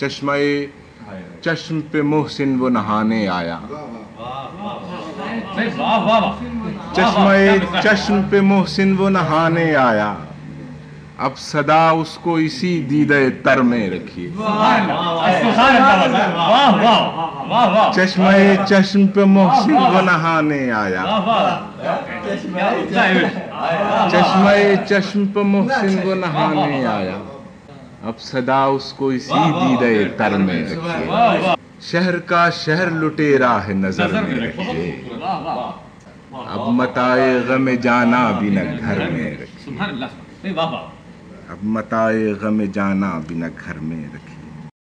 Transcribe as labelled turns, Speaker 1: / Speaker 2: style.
Speaker 1: चश्म पे मोहसिन वो नहाने आया। चश्म पे मोहसिन वो नहाने आया, अब सदा उसको इसी दीदे तर में रखिए। चश्म पे मोहसिन वो नहाने आया, चश्म पे मोहसिन वो नहाने आया, अब सदा उसको इसी दीदे तर में रखिए। शहर का शहर लुटेरा है नजर में रखिए, अब मताए गम जाना भी न घर में रखिए। अब मताए गम जाना भी न घर में रखिए।